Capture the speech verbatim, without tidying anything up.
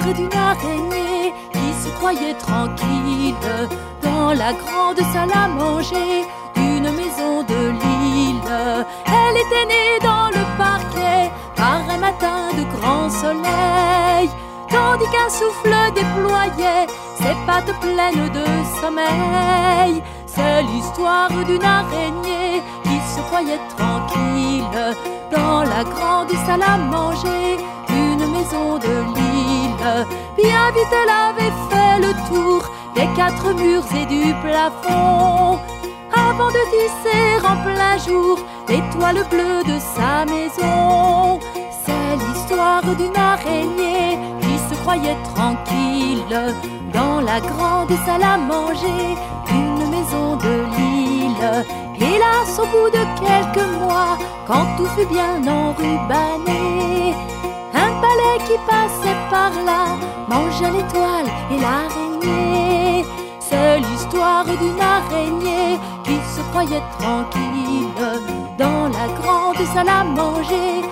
d'une araignée qui se croyait tranquille dans la grande salle à manger d'une maison de l'île. Elle était née dans le parquet par un matin de grand soleil, tandis qu'un souffle déployait ses pattes pleines de sommeil. C'est l'histoire d'une araignée qui se croyait tranquille dans la grande salle à manger d'une maison de l'île. Bien vite elle avait fait le tour des quatre murs et du plafond, avant de tisser en plein jour l'étoile bleue de sa maison. C'est l'histoire d'une araignée qui se croyait tranquille dans la grande salle à manger d'une maison de l'île. Hélas, au bout de quelques mois, quand tout fut bien enrubanné, un palais qui passait par là mangea l'étoile et l'araignée. C'est l'histoire d'une araignée qui se croyait tranquille dans la grande salle à manger